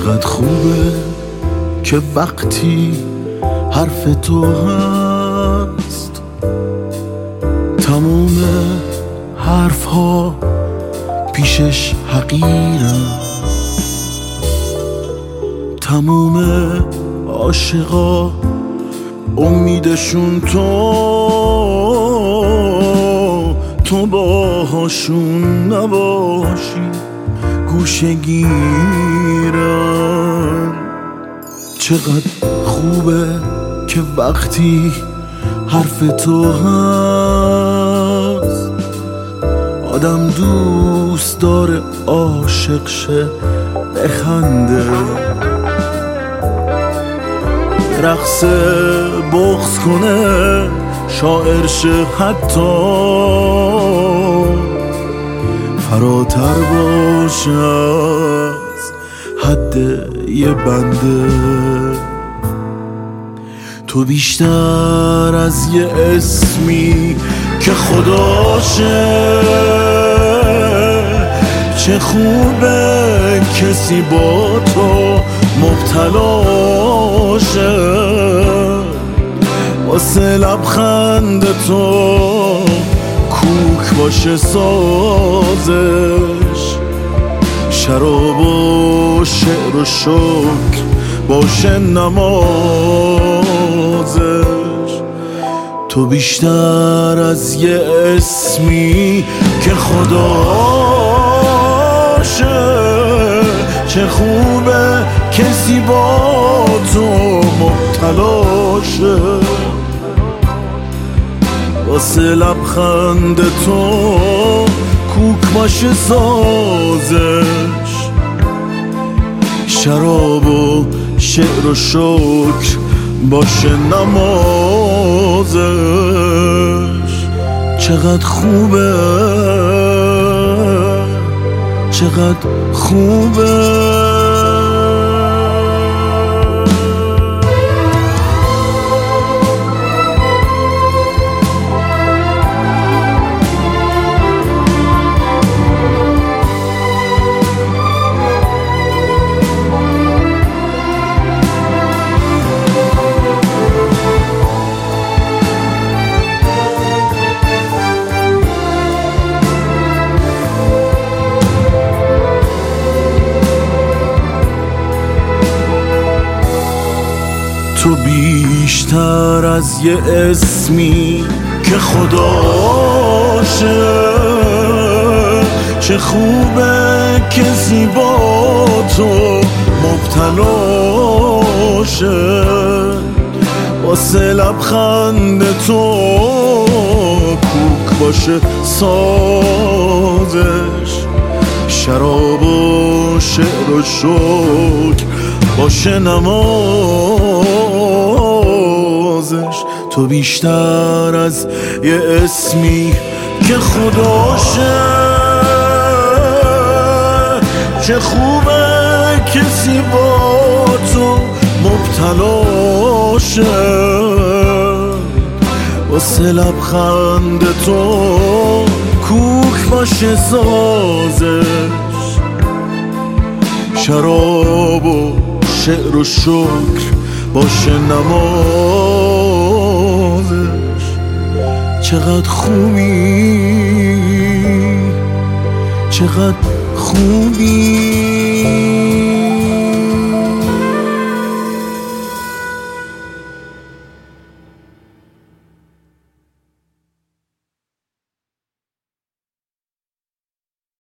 چقدر خوبه که وقتی حرف تو هست تموم حرف ها پیشش حقیرن، تموم عاشقا امیدشون تو باهاشون نباشی گوشه گیرن. چقدر خوبه که وقتی حرف تو هست آدم دوست داره عاشق شه بخنده، رقص بغض کنه شاعر شه حتی فراتر باشه از حد یه بنده. تو بیشتر از یه اسمی که خداشه، چه خوبه کسی با تو مبتلاشه، واسه لبخند تو کوک باشه سازش، شراب و شعر و شکر باشه نمازش. تو بیشتر از یه اسمی که خداشه، چه خوبه کسی با تو مبتلاشه، واسه لبخند تو کوک باشه سازش، شراب و شعر و شکر باشه نمازش. چقدر خوبه، چقدر خوبه. تو بیشتر از یه اسمی که خداشه، چه خوبه کسی با تو مبتلاشه، واسه لبخند تو کوک باشه سازش، شراب و شعر و شکر باشه نمازش. تو بیشتر از یه اسمی که خداشه، چه خوبه کسی با تو مبتلاشه، واسه لبخند تو کوک باشه سازش، شراب و شعر و شکر باشه نمازش. چقدر خوبی، چقدر خوبی.